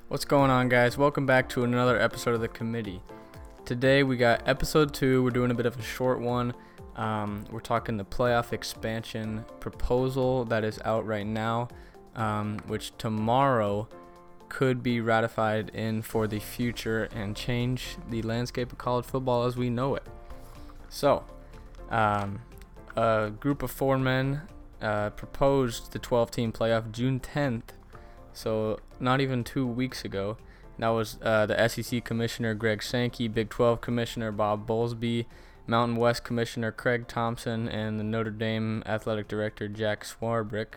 What's going on, guys? Welcome back to another episode of The Committee. Today we got episode 2. We're doing a bit of a short one. We're talking the playoff expansion proposal that is out right now, which tomorrow could be ratified in for the future and change the landscape of college football as we know it. So, a group of 4 men proposed the 12-team playoff June 10th. So not even 2 weeks ago. That was the SEC Commissioner Greg Sankey, Big 12 Commissioner Bob Bowlesby, Mountain West Commissioner Craig Thompson, and the Notre Dame Athletic Director Jack Swarbrick.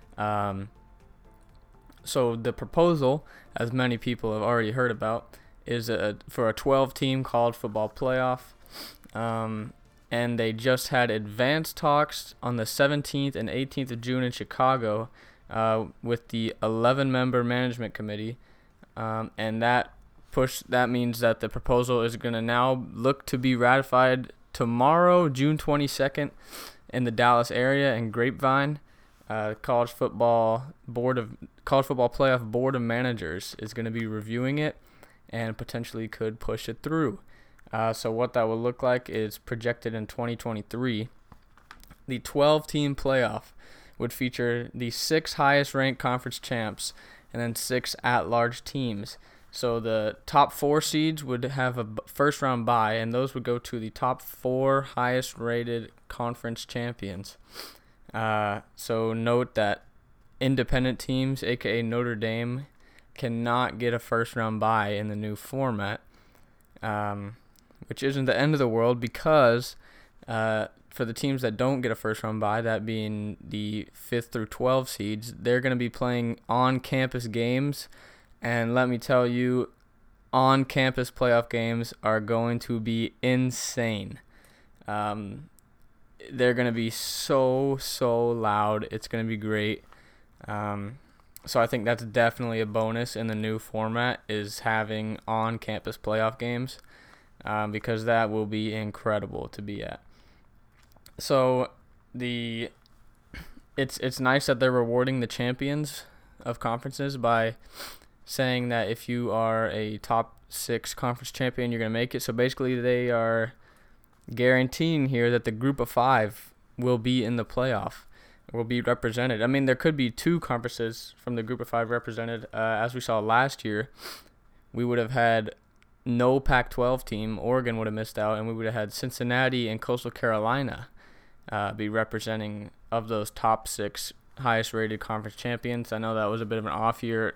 So the proposal, as many people have already heard about, is for a 12-team college football playoff. And they just had advanced talks on the 17th and 18th of June in Chicago with the 11-member management committee, and that means that the proposal is going to now look to be ratified tomorrow, June 22nd, in the Dallas area in Grapevine. College football playoff board of managers is going to be reviewing it and potentially could push it through. So what that will look like is projected in 2023. The 12-team playoff would feature the 6 highest-ranked conference champs and then 6 at-large teams. So the top 4 seeds would have a first-round bye, and those would go to the top 4 highest-rated conference champions. So note that independent teams, aka Notre Dame, cannot get a first-round bye in the new format, which isn't the end of the world because for the teams that don't get a first-round bye, that being the 5th through 12 seeds, they're going to be playing on-campus games. And let me tell you, on-campus playoff games are going to be insane. They're going to be so loud. It's going to be great. So I think that's definitely a bonus in the new format, is having on-campus playoff games, because that will be incredible to be at. So it's nice that they're rewarding the champions of conferences by saying that if you are a top 6 conference champion, you're going to make it. So basically they are guaranteeing here that the group of 5 will be in the playoff, will be represented. I mean, there could be 2 conferences from the group of 5 represented. As we saw last year, we would have had no Pac-12 team. Oregon would have missed out, and we would have had Cincinnati and Coastal Carolina be representing of those top 6 highest-rated conference champions. I know that was a bit of an off year.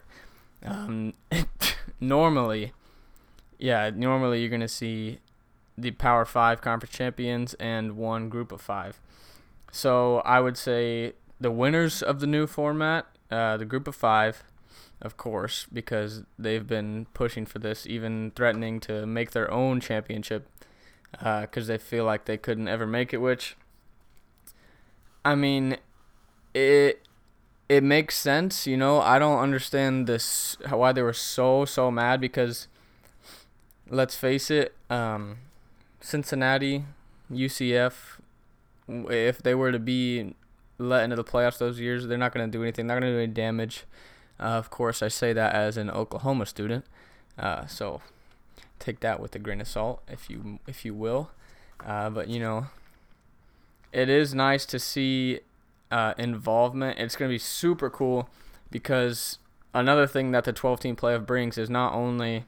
Normally you're going to see the Power 5 conference champions and 1 group of 5. So I would say the winners of the new format, the group of 5, of course, because they've been pushing for this, even threatening to make their own championship because they feel like they couldn't ever make it, which, I mean, it makes sense, you know. I don't understand why they were so mad, because let's face it, Cincinnati, UCF, if they were to be let into the playoffs those years, they're not going to do anything. They're not going to do any damage. Of course, I say that as an Oklahoma student, so take that with a grain of salt, if you will. But you know, it is nice to see involvement. It's going to be super cool, because another thing that the 12-team playoff brings is not only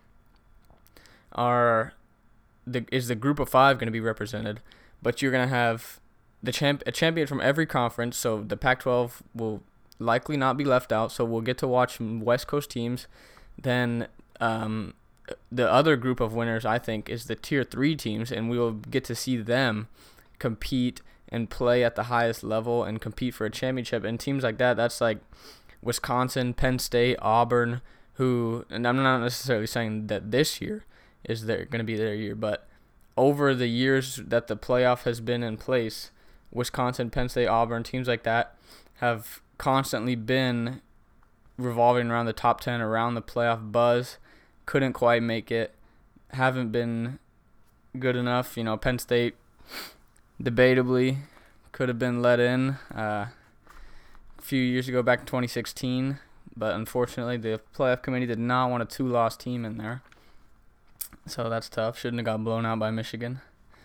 is the group of 5 going to be represented, but you're going to have a champion from every conference. So the Pac-12 will likely not be left out, so we'll get to watch West Coast teams. Then the other group of winners, I think, is the Tier 3 teams, and we will get to see them compete and play at the highest level and compete for a championship. And teams like that, that's like Wisconsin, Penn State, Auburn, and I'm not necessarily saying that this year is going to be their year, but over the years that the playoff has been in place, Wisconsin, Penn State, Auburn, teams like that have constantly been revolving around the top 10, around the playoff buzz. Couldn't quite make it, haven't been good enough. You know, Penn State debatably could have been let in a few years ago, back in 2016. but unfortunately the playoff committee did not want a 2-loss team in there. So that's tough. Shouldn't have got blown out by Michigan.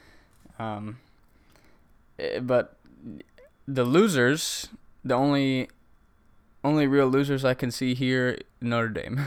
But the losers, the only real losers I can see here, Notre Dame.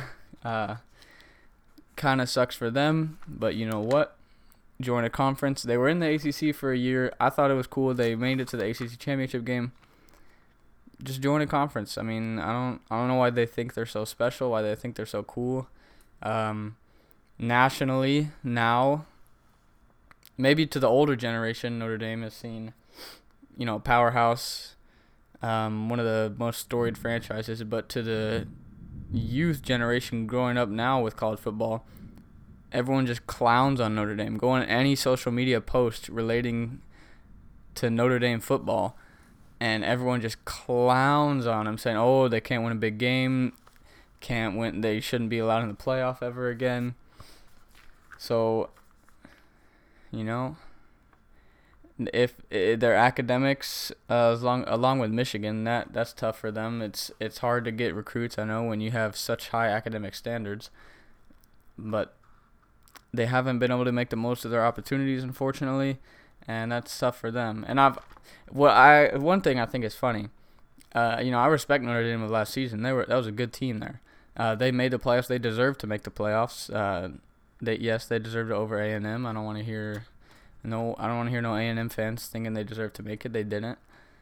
Kind of sucks for them, but you know what? Join a conference. They were in the ACC for a year. I thought it was cool. They made it to the ACC championship game. Just join a conference. I mean, I don't know why they think they're so special, why they think they're so cool. Nationally, now, maybe to the older generation, Notre Dame is seen, powerhouse, one of the most storied franchises. But to the youth generation growing up now with college football, everyone just clowns on Notre Dame. Go on any social media post relating to Notre Dame football, and everyone just clowns on them, saying, oh, they can't win a big game, can't win, they shouldn't be allowed in the playoff ever again. So, if their academics, along with Michigan, that's tough for them. It's hard to get recruits, I know, when you have such high academic standards, but they haven't been able to make the most of their opportunities, unfortunately, and that's tough for them. And one thing I think is funny, I respect Notre Dame of last season. That was a good team there. They made the playoffs. They deserved to make the playoffs. They deserved it over A&M. I don't want to hear no A&M fans thinking they deserve to make it. They didn't.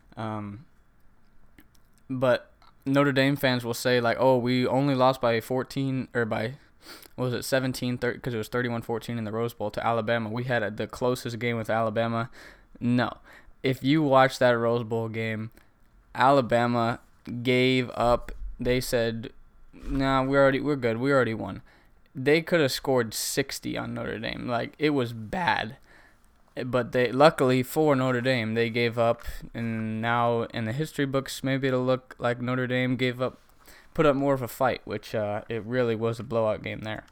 But Notre Dame fans will say, like, oh, we only lost by 14 or by 17, because it was 31-14 in the Rose Bowl to Alabama. We had the closest game with Alabama. No. If you watch that Rose Bowl game, Alabama gave up. They said, nah, we're good. We already won. They could have scored 60 on Notre Dame. Like, it was bad. But luckily for Notre Dame, they gave up. And now in the history books, maybe it'll look like Notre Dame put up more of a fight, which it really was a blowout game there.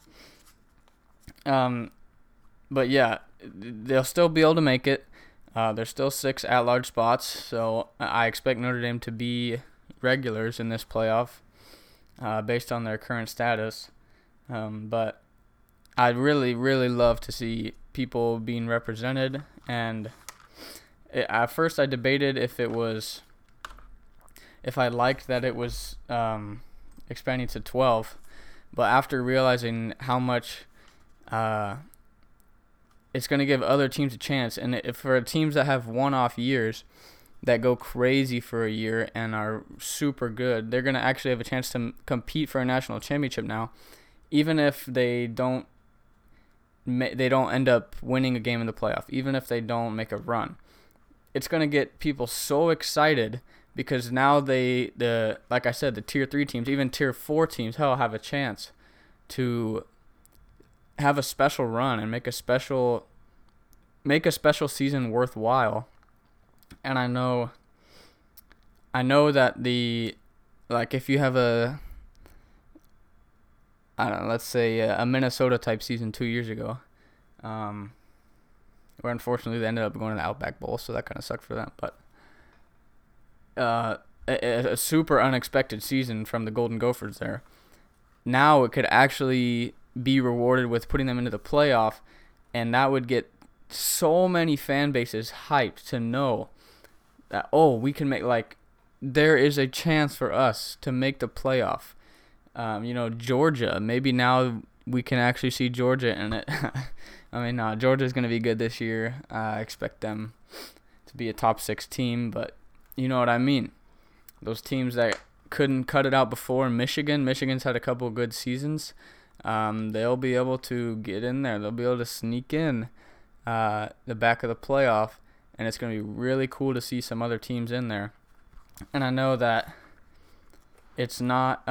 But yeah, they'll still be able to make it. There's still 6 at-large spots, so I expect Notre Dame to be regulars in this playoff based on their current status. But I'd really, really love to see people being represented. And at first I debated if I liked that it was expanding to 12, but after realizing how much it's going to give other teams a chance, and if for teams that have one-off years that go crazy for a year and are super good, they're going to actually have a chance to compete for a national championship now, even if they don't end up winning a game in the playoff, even if they don't make a run. It's going to get people so excited because now like I said, the tier 3 teams, even tier 4 teams, have a chance to have a special run and make a special season worthwhile. And I know that if you have let's say a Minnesota type season 2 years ago, where unfortunately they ended up going to the Outback Bowl, so that kind of sucked for them. But a super unexpected season from the Golden Gophers there. Now it could actually be rewarded with putting them into the playoff, and that would get so many fan bases hyped to know that, oh, we can there is a chance for us to make the playoff. Georgia, maybe now we can actually see Georgia in it. I mean, no, Georgia's going to be good this year. I expect them to be a top 6 team, but you know what I mean. Those teams that couldn't cut it out before, Michigan's had a couple of good seasons. They'll be able to get in there. They'll be able to sneak in the back of the playoff, and it's going to be really cool to see some other teams in there. And I know that it's not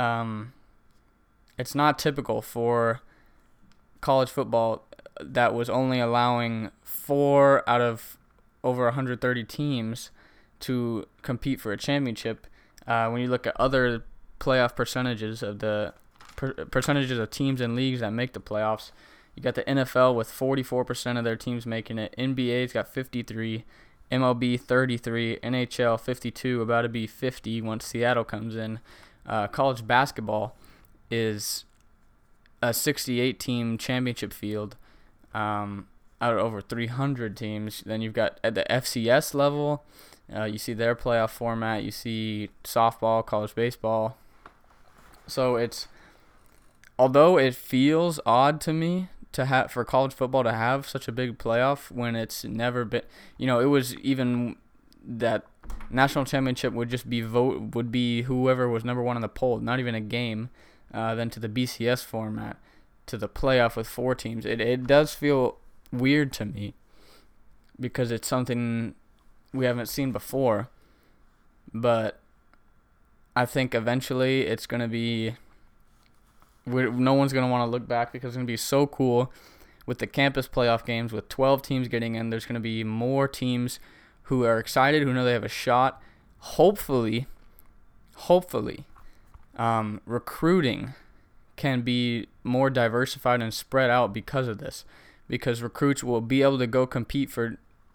typical for college football that was only allowing 4 out of over 130 teams to compete for a championship. When you look at other playoff percentages of percentages of teams and leagues that make the playoffs, you got the NFL with 44% of their teams making it. NBA's got 53, MLB 33, NHL 52, about to be 50 once Seattle comes in. college basketball is a 68-team championship field out of over 300 teams. Then you've got at the FCS level, you see their playoff format. You see softball, college baseball. So although it feels odd to me to have for college football to have such a big playoff when it's never been, it was even that national championship would just be whoever was number one on the poll, not even a game. Then to the BCS format, to the playoff with 4 teams. It does feel weird to me because it's something we haven't seen before. But I think eventually it's going to be... no one's going to want to look back because it's going to be so cool with the campus playoff games with 12 teams getting in. There's going to be more teams who are excited, who know they have a shot. Hopefully, recruiting can be more diversified and spread out because of this. Because recruits will be able to go compete for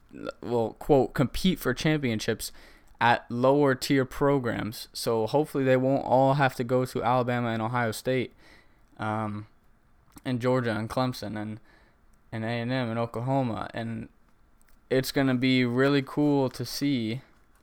championships at lower tier programs. So hopefully they won't all have to go to Alabama and Ohio State, and Georgia and Clemson and A&M and Oklahoma. And it's going to be really cool to see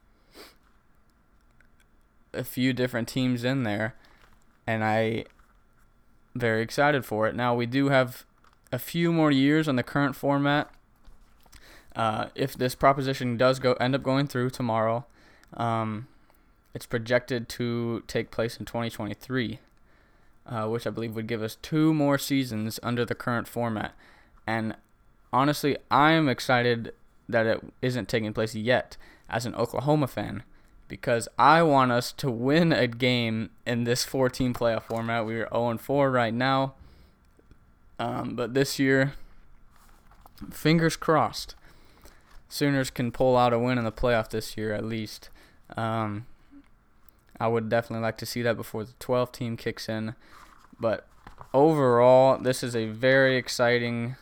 a few different teams in there, and I'm very excited for it. Now, we do have a few more years on the current format. If this proposition does end up going through tomorrow, it's projected to take place in 2023, which I believe would give us 2 more seasons under the current format. And honestly, I am excited that it isn't taking place yet as an Oklahoma fan, because I want us to win a game in this 4-team playoff format. We are 0-4 right now. But this year, fingers crossed, Sooners can pull out a win in the playoff this year at least. I would definitely like to see that before the 12th team kicks in. But overall, this is a very exciting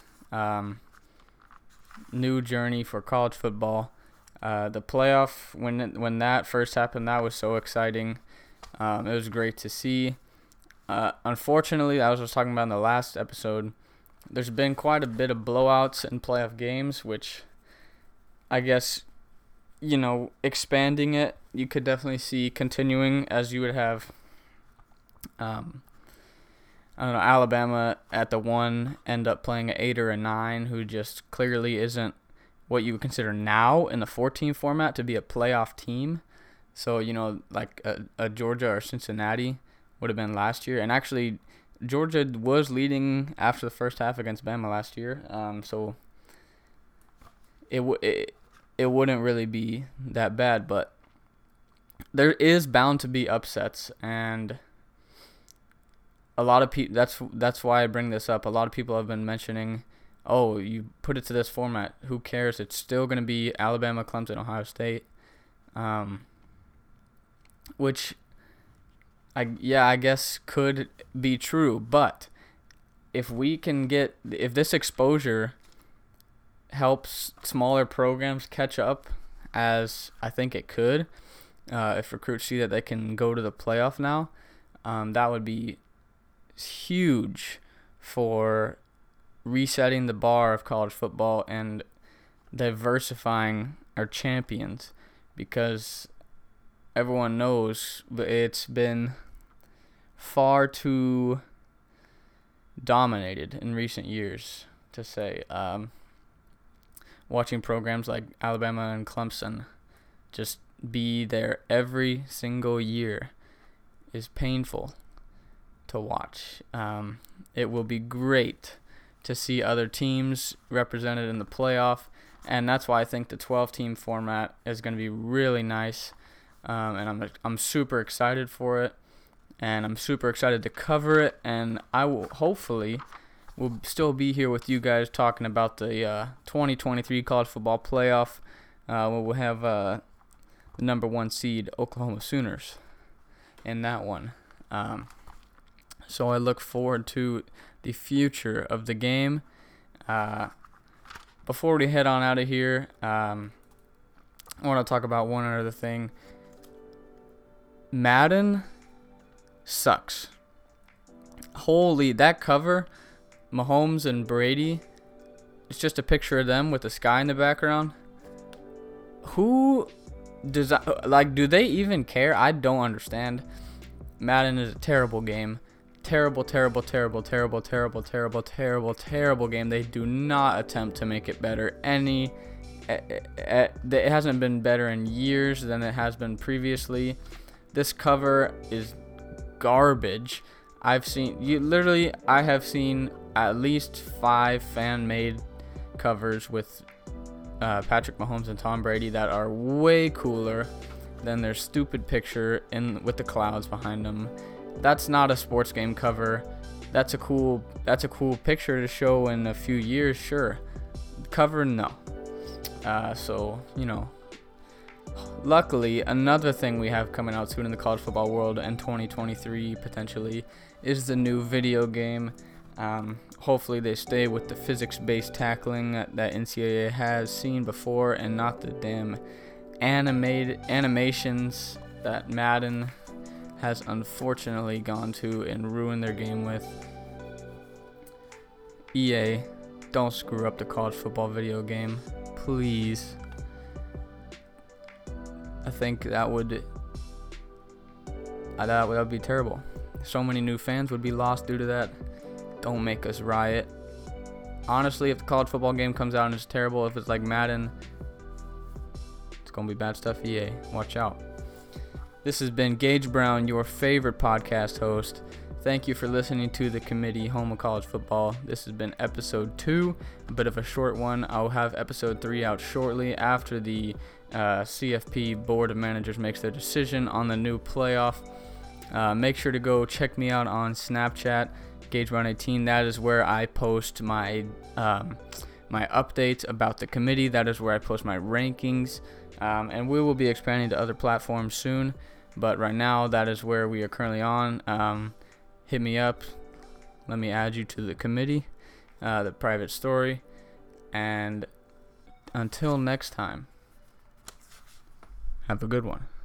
new journey for college football. The playoff, when that first happened, that was so exciting. It was great to see. Unfortunately, I was talking about in the last episode, there's been quite a bit of blowouts in playoff games, which I guess, expanding it, you could definitely see continuing, as you would have, Alabama at the 1 end up playing an 8 or a 9, who just clearly isn't what you would consider now in the 14 format to be a playoff team. So, like a Georgia or Cincinnati would have been last year. And actually, Georgia was leading after the first half against Bama last year. So it wouldn't really be that bad. But there is bound to be upsets. And a lot of people, that's why I bring this up. A lot of people have been mentioning, oh, you put it to this format, who cares? It's still going to be Alabama, Clemson, Ohio State. Which, I guess could be true. But if this exposure helps smaller programs catch up, as I think it could, if recruits see that they can go to the playoff now, that would be huge for resetting the bar of college football and diversifying our champions, because everyone knows it's been far too dominated in recent years, to say. Watching programs like Alabama and Clemson just be there every single year is painful to watch. It will be great to see other teams represented in the playoff, and that's why I think the 12-team format is going to be really nice. And I'm super excited for it, and I'm super excited to cover it, and I will still be here with you guys talking about the 2023 college football playoff, where we'll have the number 1 seed Oklahoma Sooners in that one. So I look forward to the future of the game. Before we head on out of here, I want to talk about one other thing. Madden sucks. Holy, that cover, Mahomes and Brady, it's just a picture of them with the sky in the background. Who does do they even care? I don't understand. Madden is a terrible game. Terrible game. They do not attempt to make it better. It hasn't been better in years than it has been previously. This cover is garbage. I have seen at least 5 fan-made covers with Patrick Mahomes and Tom Brady that are way cooler than their stupid picture with the clouds behind them. That's not a sports game cover. That's a cool picture to show in a few years, sure. Cover, no. So, luckily, another thing we have coming out soon in the college football world and 2023 potentially is the new video game. Hopefully they stay with the physics-based tackling that NCAA has seen before and not the damn animations that Madden has unfortunately gone to and ruined their game with. EA, don't screw up the college football video game, please. I think that would be terrible. So many new fans would be lost due to that. Don't make us riot. Honestly, if the college football game comes out and it's terrible, if it's like Madden, it's gonna be bad stuff. EA, watch out. This has been Gage Brown, your favorite podcast host. Thank you for listening to The Committee, Home of College Football. This has been episode 2, a bit of a short one. I'll have episode 3 out shortly after the CFP Board of Managers makes their decision on the new playoff. Make sure to go check me out on Snapchat, GageBrown18. That is where I post my updates about the committee. That is where I post my rankings. And we will be expanding to other platforms soon. But right now, that is where we are currently on. Hit me up. Let me add you to the committee, the private story. And until next time, have a good one.